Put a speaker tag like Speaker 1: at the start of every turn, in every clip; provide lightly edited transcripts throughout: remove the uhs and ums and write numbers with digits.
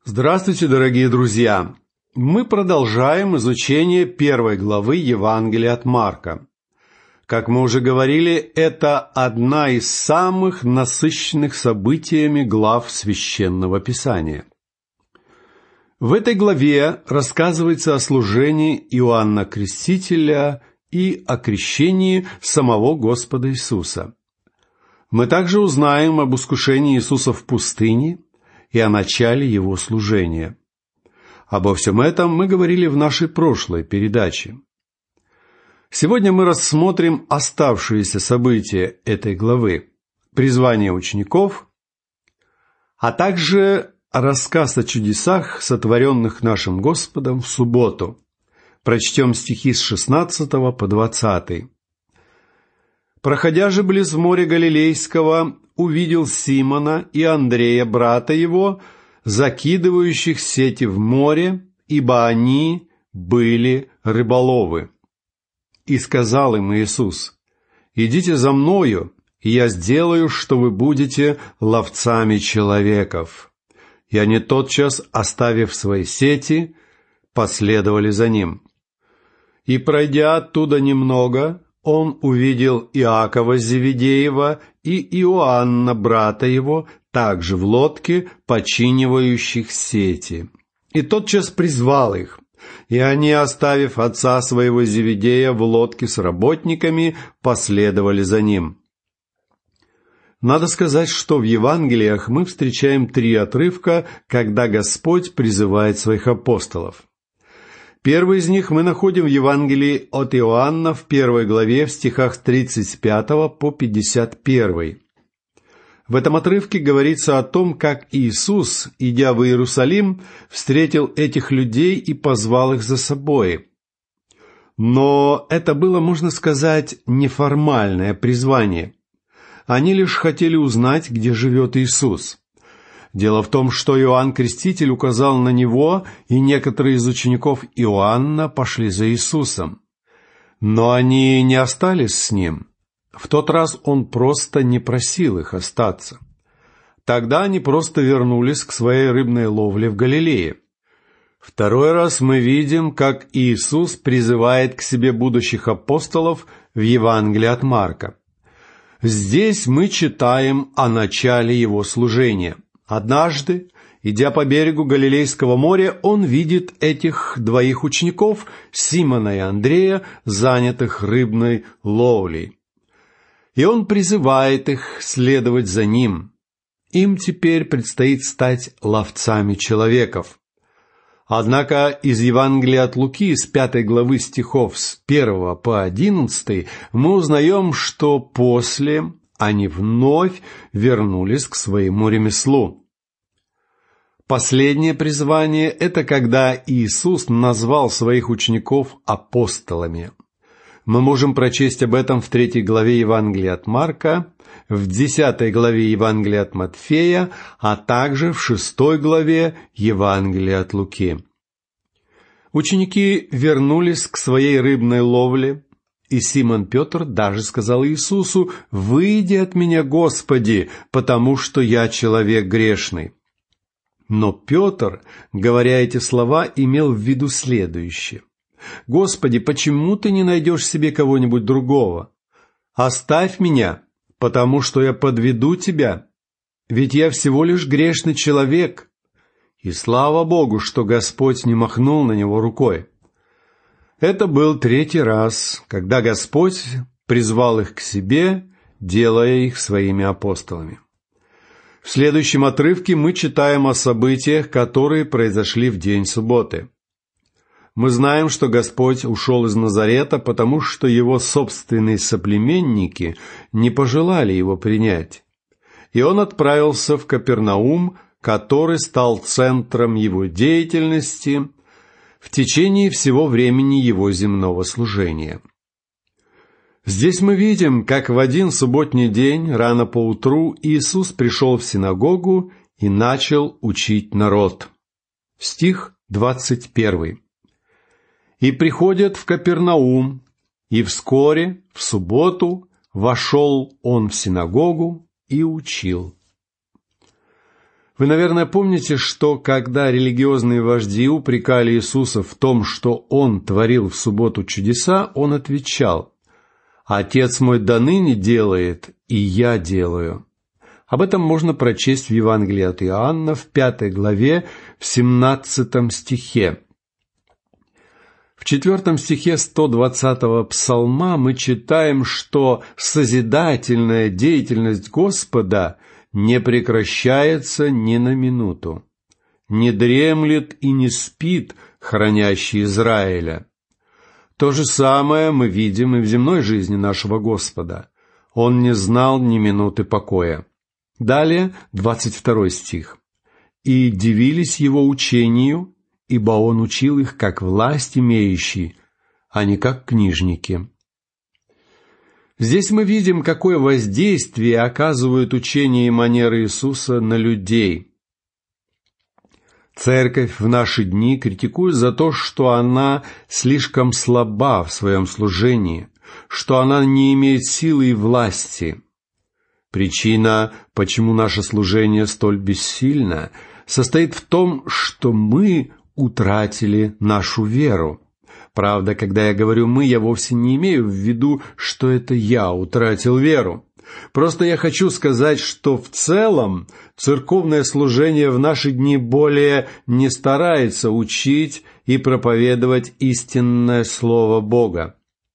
Speaker 1: Здравствуйте, дорогие друзья! Мы продолжаем изучение первой главы Евангелия от Марка. Как мы уже говорили, это одна из самых насыщенных событиями глав Священного Писания. В этой главе рассказывается о служении Иоанна Крестителя и о крещении самого Господа Иисуса. Мы также узнаем об искушении Иисуса в пустыне и о начале Его служения. Обо всем этом мы говорили в нашей прошлой передаче. Сегодня мы рассмотрим оставшиеся события этой главы, призвание учеников, а также рассказ о чудесах, сотворенных нашим Господом в субботу. Прочтем стихи с 16 по 20. «Проходя же близ моря Галилейского, увидел Симона и Андрея, брата его, закидывающих сети в море, ибо они были рыболовы. И сказал им Иисус: идите за мною, и я сделаю, что вы будете ловцами человеков. И они тотчас, оставив свои сети, последовали за ним. И пройдя оттуда немного, он увидел Иакова Зеведеева и Иоанна, брата его, также в лодке, починивающих сети. И тотчас призвал их, и они, оставив отца своего Зеведея в лодке с работниками, последовали за ним». Надо сказать, что в Евангелиях мы встречаем 3 отрывка, когда Господь призывает своих апостолов. Первый из них мы находим в Евангелии от Иоанна в 1 главе в стихах с 35 по 51. В этом отрывке говорится о том, как Иисус, идя в Иерусалим, встретил этих людей и позвал их за собой. Но это было, можно сказать, неформальное призвание. Они лишь хотели узнать, где живет Иисус. Дело в том, что Иоанн Креститель указал на него, и некоторые из учеников Иоанна пошли за Иисусом. Но они не остались с ним. В тот раз он просто не просил их остаться. Тогда они просто вернулись к своей рыбной ловле в Галилее. Второй раз мы видим, как Иисус призывает к себе будущих апостолов в Евангелии от Марка. Здесь мы читаем о начале его служения. Однажды, идя по берегу Галилейского моря, он видит этих 2 учеников, Симона и Андрея, занятых рыбной ловлей. И он призывает их следовать за ним. Им теперь предстоит стать ловцами человеков. Однако из Евангелия от Луки, с 5 главы стихов с 1 по 11, мы узнаем, что после они вновь вернулись к своему ремеслу. Последнее призвание – это когда Иисус назвал своих учеников апостолами. Мы можем прочесть об этом в 3 главе Евангелия от Марка, в 10 главе Евангелия от Матфея, а также в 6 главе Евангелия от Луки. Ученики вернулись к своей рыбной ловле, и Симон Петр даже сказал Иисусу: «Выйди от меня, Господи, потому что я человек грешный». Но Петр, говоря эти слова, имел в виду следующее: «Господи, почему ты не найдешь себе кого-нибудь другого? Оставь меня, потому что я подведу тебя, ведь я всего лишь грешный человек». И слава Богу, что Господь не махнул на него рукой. Это был 3-й раз, когда Господь призвал их к себе, делая их своими апостолами. В следующем отрывке мы читаем о событиях, которые произошли в день субботы. Мы знаем, что Господь ушел из Назарета, потому что его собственные соплеменники не пожелали его принять. И он отправился в Капернаум, который стал центром его деятельности в течение всего времени его земного служения. Здесь мы видим, как в один субботний день, рано поутру, Иисус пришел в синагогу и начал учить народ. Стих 21. «И приходят в Капернаум, и вскоре, в субботу, вошел он в синагогу и учил». Вы, наверное, помните, что когда религиозные вожди упрекали Иисуса в том, что Он творил в субботу чудеса, Он отвечал: «Отец мой доныне делает, и я делаю». Об этом можно прочесть в Евангелии от Иоанна в 5 главе, в 17 стихе. В 4 стихе 120-го псалма мы читаем, что созидательная деятельность Господа не прекращается ни на минуту, не дремлет и не спит хранящий Израиля. То же самое мы видим и в земной жизни нашего Господа. Он не знал ни минуты покоя. Далее 22 стих. «И дивились его учению, ибо он учил их как власть имеющий, а не как книжники». Здесь мы видим, какое воздействие оказывают учения и манеры Иисуса на людей. Церковь в наши дни критикует за то, что она слишком слаба в своем служении, что она не имеет силы и власти. Причина, почему наше служение столь бессильно, состоит в том, что мы утратили нашу веру. Правда, когда я говорю «мы», я вовсе не имею в виду, что это я утратил веру. Просто я хочу сказать, что в целом церковное служение в наши дни более не старается учить и проповедовать истинное Слово Бога.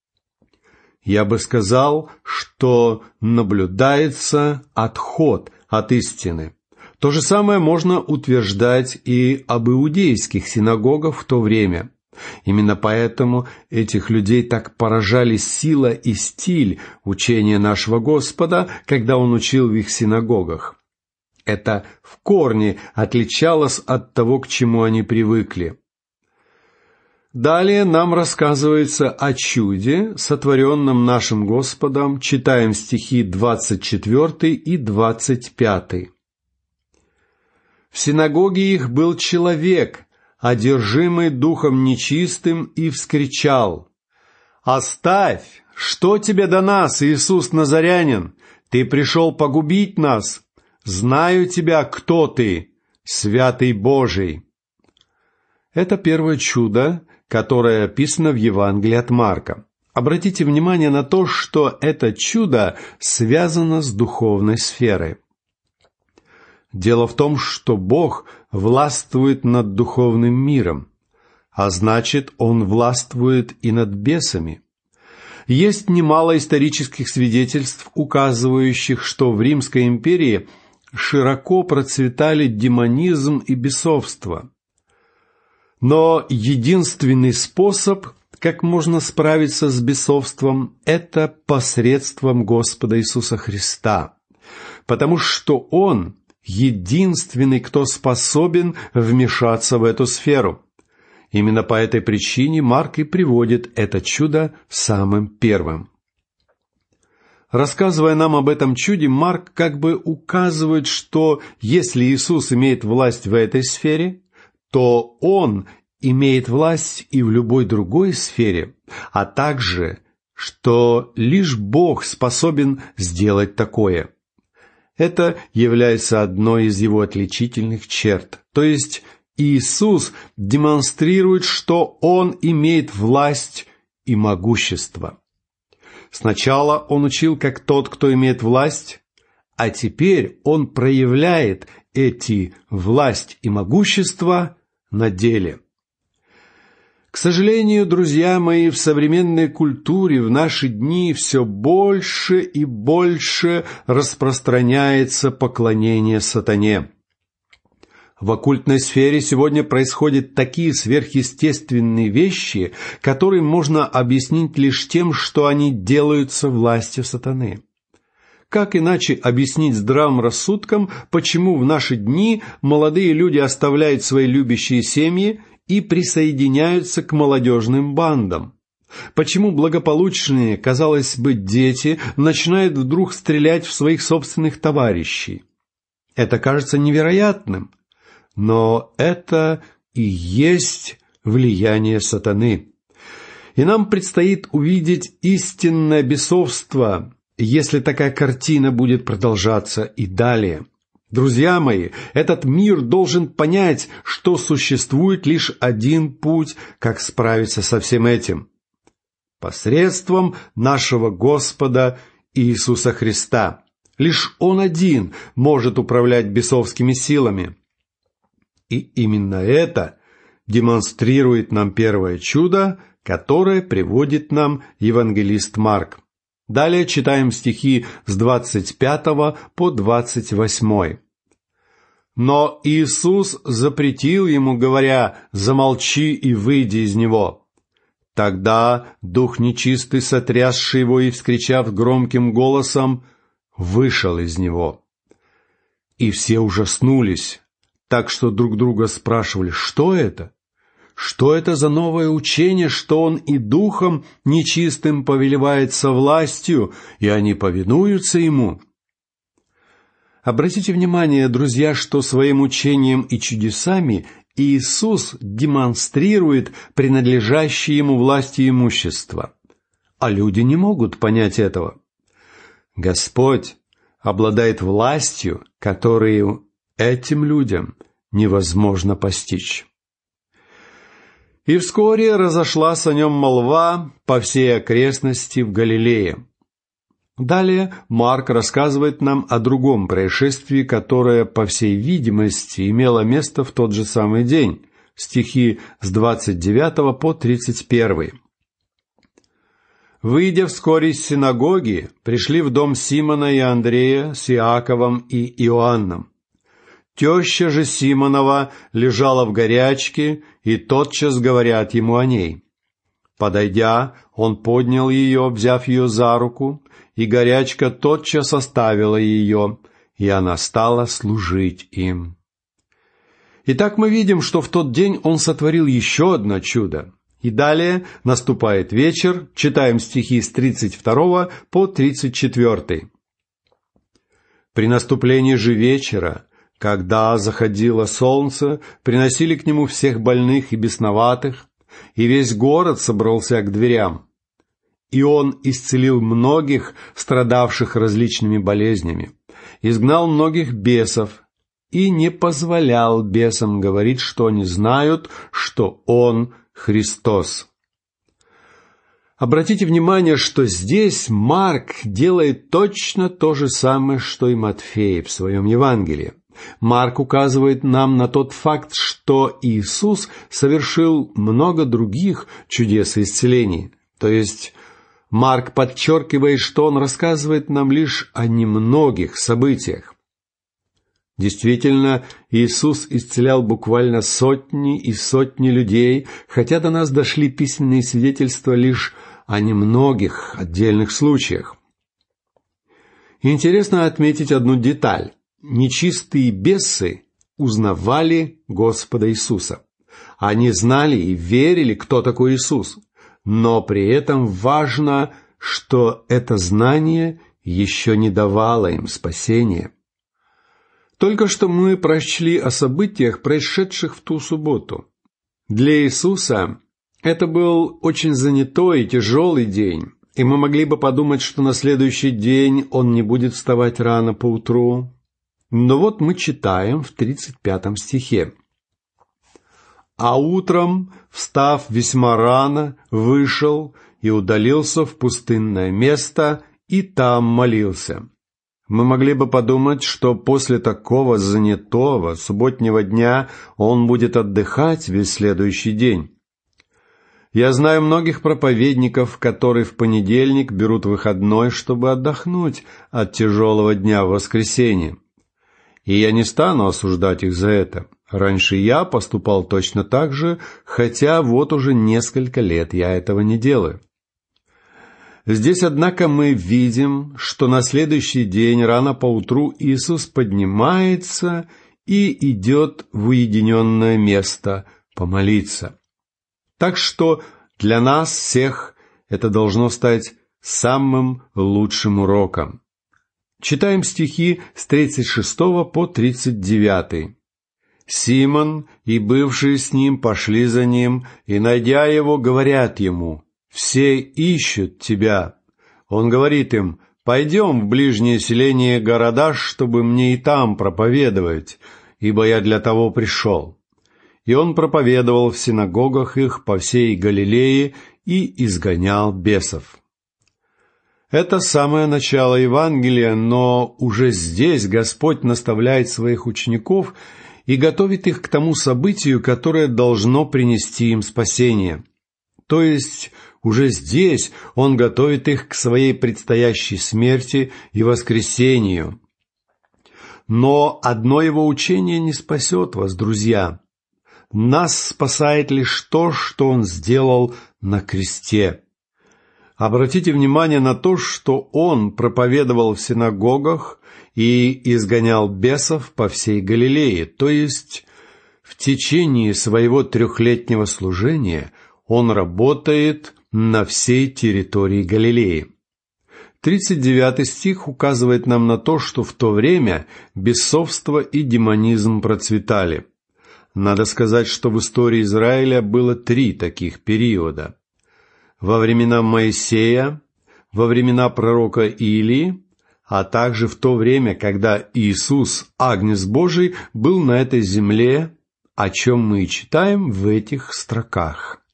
Speaker 1: Я бы сказал, что наблюдается отход от истины. То же самое можно утверждать и об иудейских синагогах в то время. Именно поэтому этих людей так поражали сила и стиль учения нашего Господа, когда Он учил в их синагогах. Это в корне отличалось от того, к чему они привыкли. Далее нам рассказывается о чуде, сотворенном нашим Господом, читаем стихи 24 и 25. «В синагоге их был человек, одержимый духом нечистым, и вскричал: «Оставь! Что тебе до нас, Иисус Назарянин? Ты пришел погубить нас! Знаю тебя, кто ты, святый Божий!» Это первое чудо, которое описано в Евангелии от Марка. Обратите внимание на то, что это чудо связано с духовной сферой. Дело в том, что Бог властвует над духовным миром, а значит, Он властвует и над бесами. Есть немало исторических свидетельств, указывающих, что в Римской империи широко процветали демонизм и бесовство. Но единственный способ, как можно справиться с бесовством, это посредством Господа Иисуса Христа, потому что Он единственный, кто способен вмешаться в эту сферу. Именно по этой причине Марк и приводит это чудо самым первым. Рассказывая нам об этом чуде, Марк как бы указывает, что если Иисус имеет власть в этой сфере, то Он имеет власть и в любой другой сфере, а также, что лишь Бог способен сделать такое. Это является одной из Его отличительных черт, то есть Иисус демонстрирует, что Он имеет власть и могущество. Сначала Он учил как тот, кто имеет власть, а теперь Он проявляет эти власть и могущество на деле. К сожалению, друзья мои, в современной культуре в наши дни все больше и больше распространяется поклонение сатане. В оккультной сфере сегодня происходят такие сверхъестественные вещи, которые можно объяснить лишь тем, что они делаются властью сатаны. Как иначе объяснить здравым рассудком, почему в наши дни молодые люди оставляют свои любящие семьи и присоединяются к молодежным бандам? Почему благополучные, казалось бы, дети начинают вдруг стрелять в своих собственных товарищей? Это кажется невероятным, но это и есть влияние сатаны. И нам предстоит увидеть истинное бесовство, если такая картина будет продолжаться и далее. Друзья мои, этот мир должен понять, что существует лишь один путь, как справиться со всем этим. Посредством нашего Господа Иисуса Христа. Лишь Он один может управлять бесовскими силами. И именно это демонстрирует нам первое чудо, которое приводит нам евангелист Марк. Далее читаем стихи с 25 по 28. «Но Иисус запретил ему, говоря: замолчи и выйди из него. Тогда дух нечистый, сотрясший его и вскричав громким голосом, вышел из него. И все ужаснулись, так что друг друга спрашивали: что это? Что это за новое учение, что он и духом нечистым повелевает со властью, и они повинуются ему?» Обратите внимание, друзья, что своим учением и чудесами Иисус демонстрирует принадлежащее ему власти и имущество, а люди не могут понять этого. Господь обладает властью, которую этим людям невозможно постичь. И вскоре разошлась о нем молва по всей окрестности в Галилее. Далее Марк рассказывает нам о другом происшествии, которое, по всей видимости, имело место в тот же самый день, стихи с 29 по 31. «Выйдя вскоре из синагоги, пришли в дом Симона и Андрея с Иаковом и Иоанном. Теща же Симонова лежала в горячке, и тотчас говорят ему о ней. Подойдя, он поднял ее, взяв ее за руку, и горячка тотчас оставила ее, и она стала служить им». Итак, мы видим, что в тот день он сотворил еще одно чудо. И далее наступает вечер, читаем стихи с 32 по 34. «При наступлении же вечера, когда заходило солнце, приносили к нему всех больных и бесноватых, и весь город собрался к дверям. И он исцелил многих, страдавших различными болезнями, изгнал многих бесов и не позволял бесам говорить, что они знают, что он Христос». Обратите внимание, что здесь Марк делает точно то же самое, что и Матфей в своем Евангелии. Марк указывает нам на тот факт, что Иисус совершил много других чудес и исцелений. То есть Марк подчеркивает, что он рассказывает нам лишь о немногих событиях. Действительно, Иисус исцелял буквально сотни и сотни людей, хотя до нас дошли письменные свидетельства лишь о немногих отдельных случаях. Интересно отметить одну деталь. Нечистые бесы узнавали Господа Иисуса. Они знали и верили, кто такой Иисус. Но при этом важно, что это знание еще не давало им спасения. Только что мы прочли о событиях, происшедших в ту субботу. Для Иисуса это был очень занятой и тяжелый день, и мы могли бы подумать, что на следующий день он не будет вставать рано поутру. Но вот мы читаем в 35 стихе. «А утром, встав весьма рано, вышел и удалился в пустынное место, и там молился». Мы могли бы подумать, что после такого занятого субботнего дня он будет отдыхать весь следующий день. Я знаю многих проповедников, которые в понедельник берут выходной, чтобы отдохнуть от тяжелого дня в воскресенье. И я не стану осуждать их за это. Раньше я поступал точно так же, хотя вот уже несколько лет я этого не делаю. Здесь, однако, мы видим, что на следующий день рано поутру Иисус поднимается и идет в уединенное место помолиться. Так что для нас всех это должно стать самым лучшим уроком. Читаем стихи с 36 по 39. «Симон и бывшие с ним пошли за ним, и, найдя его, говорят ему: все ищут тебя. Он говорит им: «Пойдем в ближние селения города, чтобы мне и там проповедовать, ибо я для того пришел». И он проповедовал в синагогах их по всей Галилее и изгонял бесов. Это самое начало Евангелия, но уже здесь Господь наставляет своих учеников и готовит их к тому событию, которое должно принести им спасение. То есть уже здесь Он готовит их к своей предстоящей смерти и воскресению. Но одно Его учение не спасет вас, друзья. Нас спасает лишь то, что Он сделал на кресте. Обратите внимание на то, что Он проповедовал в синагогах и изгонял бесов по всей Галилее, то есть в течение своего 3-летнего служения Он работает на всей территории Галилеи. 39 стих указывает нам на то, что в то время бесовство и демонизм процветали. Надо сказать, что в истории Израиля было 3 таких периода. Во времена Моисея, во времена пророка Илии, а также в то время, когда Иисус, Агнец Божий, был на этой земле, о чем мы и читаем в этих строках.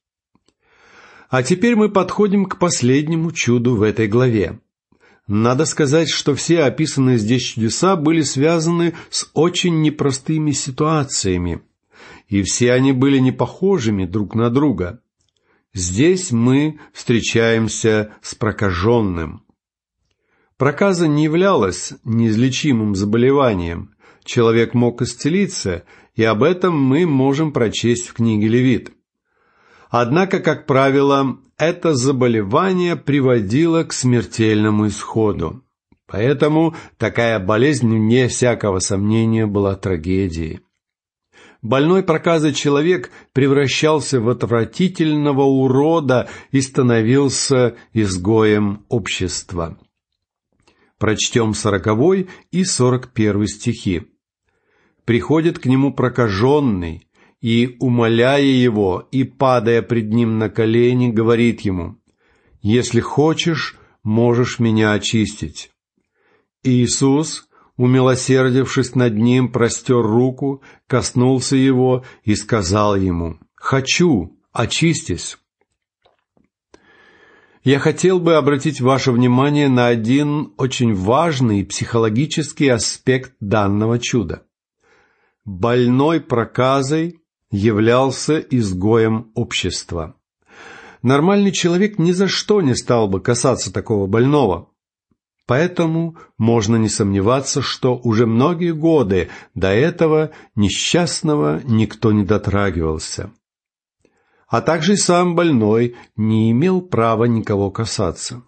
Speaker 1: А теперь мы подходим к последнему чуду в этой главе. Надо сказать, что все описанные здесь чудеса были связаны с очень непростыми ситуациями, и все они были не похожими друг на друга. Здесь мы встречаемся с прокаженным. Проказа не являлась неизлечимым заболеванием. Человек мог исцелиться, и об этом мы можем прочесть в книге Левит. Однако, как правило, это заболевание приводило к смертельному исходу. Поэтому такая болезнь, вне всякого сомнения, была трагедией. Больной проказой человек превращался в отвратительного урода и становился изгоем общества. Прочтем 40 и 41 стихи. «Приходит к нему прокаженный, и, умоляя его и падая пред ним на колени, говорит ему: „Если хочешь, можешь меня очистить“. Иисус, умилосердившись над ним, простер руку, коснулся его и сказал ему: „Хочу, очистись“». Я хотел бы обратить ваше внимание на один очень важный психологический аспект данного чуда. Больной проказой являлся изгоем общества. Нормальный человек ни за что не стал бы касаться такого больного. Поэтому можно не сомневаться, что уже многие годы до этого несчастного никто не дотрагивался. А также и сам больной не имел права никого касаться.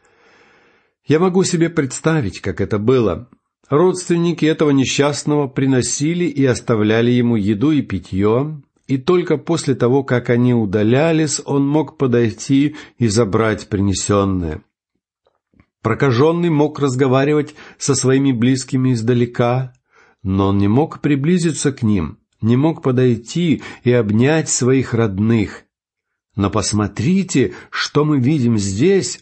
Speaker 1: Я могу себе представить, как это было. Родственники этого несчастного приносили и оставляли ему еду и питье, и только после того, как они удалялись, он мог подойти и забрать принесенное. Прокаженный мог разговаривать со своими близкими издалека, но он не мог приблизиться к ним, не мог подойти и обнять своих родных. Но посмотрите, что мы видим здесь.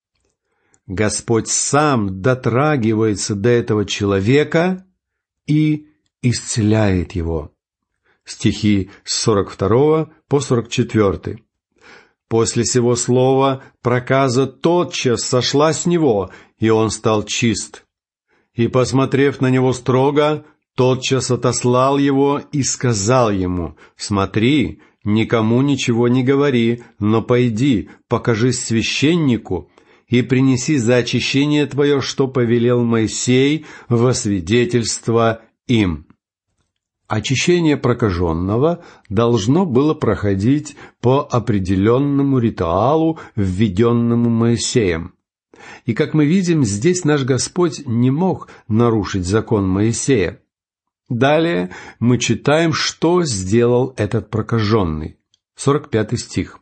Speaker 1: Господь сам дотрагивается до этого человека и исцеляет его. Стихи с 42 по 44. После сего слова проказа тотчас сошла с него, и он стал чист. И, посмотрев на него строго, тотчас отослал его и сказал ему: «Смотри, никому ничего не говори, но пойди, покажись священнику и принеси за очищение твое, что повелел Моисей, во свидетельство им». Очищение прокаженного должно было проходить по определенному ритуалу, введенному Моисеем. И, как мы видим, здесь наш Господь не мог нарушить закон Моисея. Далее мы читаем, что сделал этот прокаженный. 45 стих.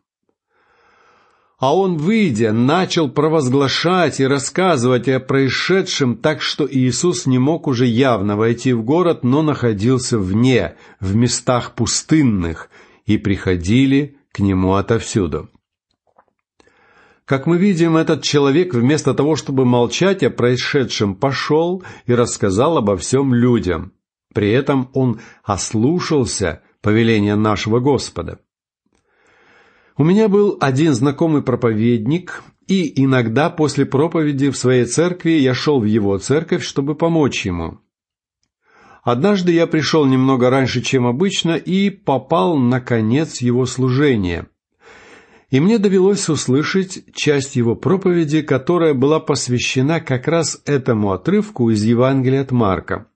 Speaker 1: «А он, выйдя, начал провозглашать и рассказывать о происшедшем, так что Иисус не мог уже явно войти в город, но находился вне, в местах пустынных, и приходили к нему отовсюду». Как мы видим, этот человек вместо того, чтобы молчать о происшедшем, пошел и рассказал обо всем людям. При этом он ослушался повеления нашего Господа. У меня был один знакомый проповедник, и иногда после проповеди в своей церкви я шел в его церковь, чтобы помочь ему. Однажды я пришел немного раньше, чем обычно, и попал на конец его служения. И мне довелось услышать часть его проповеди, которая была посвящена как раз этому отрывку из Евангелия от Марка.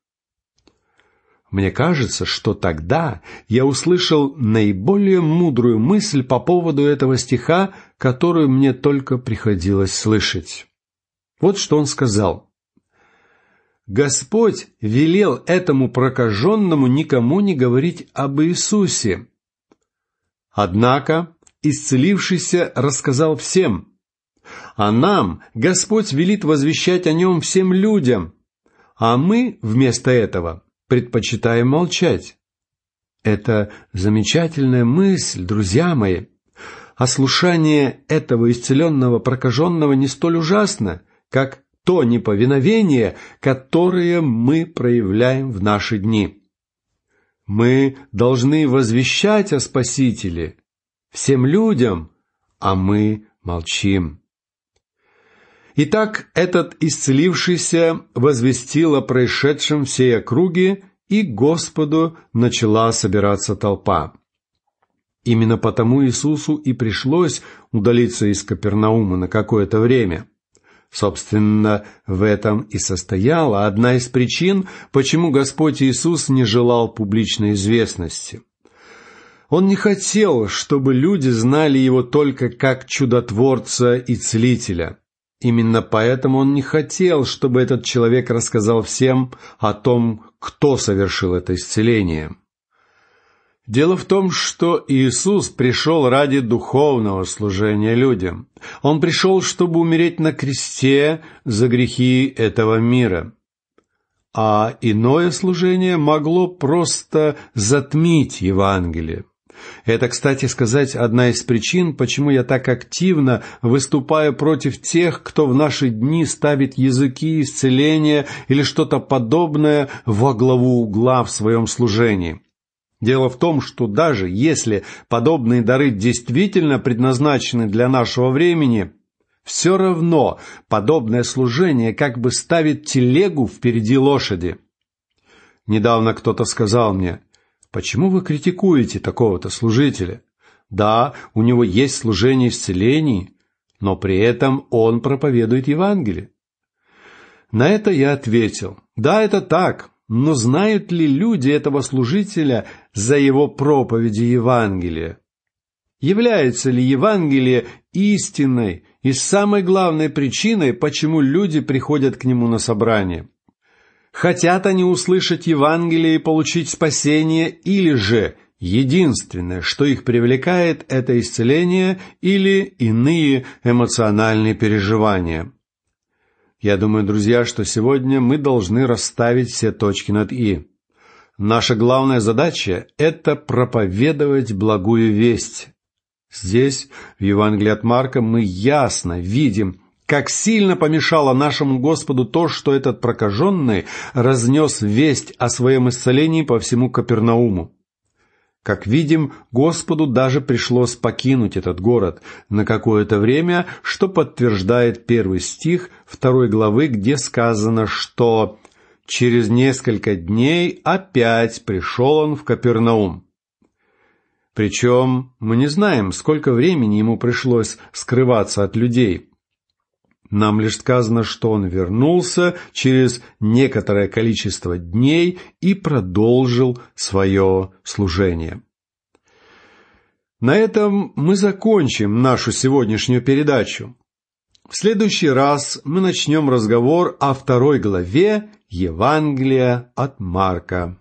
Speaker 1: Мне кажется, что тогда я услышал наиболее мудрую мысль по поводу этого стиха, которую мне только приходилось слышать. Вот что он сказал. «Господь велел этому прокаженному никому не говорить об Иисусе. Однако исцелившийся рассказал всем, а нам Господь велит возвещать о нем всем людям, а мы вместо этого предпочитаем молчать». Это замечательная мысль, друзья мои. Ослушание этого исцеленного прокаженного не столь ужасно, как то неповиновение, которое мы проявляем в наши дни. Мы должны возвещать о Спасителе всем людям, а мы молчим. Итак, этот исцелившийся возвестил о происшедшем всей округе, и к Господу начала собираться толпа. Именно потому Иисусу и пришлось удалиться из Капернаума на какое-то время. Собственно, в этом и состояла одна из причин, почему Господь Иисус не желал публичной известности. Он не хотел, чтобы люди знали Его только как чудотворца и целителя. Именно поэтому Он не хотел, чтобы этот человек рассказал всем о том, кто совершил это исцеление. Дело в том, что Иисус пришел ради духовного служения людям. Он пришел, чтобы умереть на кресте за грехи этого мира. А иное служение могло просто затмить Евангелие. Это, кстати сказать, одна из причин, почему я так активно выступаю против тех, кто в наши дни ставит языки исцеления или что-то подобное во главу угла в своем служении. Дело в том, что даже если подобные дары действительно предназначены для нашего времени, все равно подобное служение как бы ставит телегу впереди лошади. Недавно кто-то сказал мне: «Почему вы критикуете такого-то служителя? Да, у него есть служение исцелений, но при этом он проповедует Евангелие». На это я ответил: «Да, это так, но знают ли люди этого служителя за его проповеди Евангелия? Является ли Евангелие истинной и самой главной причиной, почему люди приходят к нему на собрание? Хотят они услышать Евангелие и получить спасение, или же единственное, что их привлекает, это исцеление или иные эмоциональные переживания?» Я думаю, друзья, что сегодня мы должны расставить все точки над «и». Наша главная задача – это проповедовать благую весть. Здесь, в Евангелии от Марка, мы ясно видим, как сильно помешало нашему Господу то, что этот прокаженный разнес весть о своем исцелении по всему Капернауму. Как видим, Господу даже пришлось покинуть этот город на какое-то время, что подтверждает 1 стих 2 главы, где сказано, что через несколько дней опять пришел он в Капернаум. Причем мы не знаем, сколько времени ему пришлось скрываться от людей. Нам лишь сказано, что он вернулся через некоторое количество дней и продолжил свое служение. На этом мы закончим нашу сегодняшнюю передачу. В следующий раз мы начнем разговор о 2 главе Евангелия от Марка.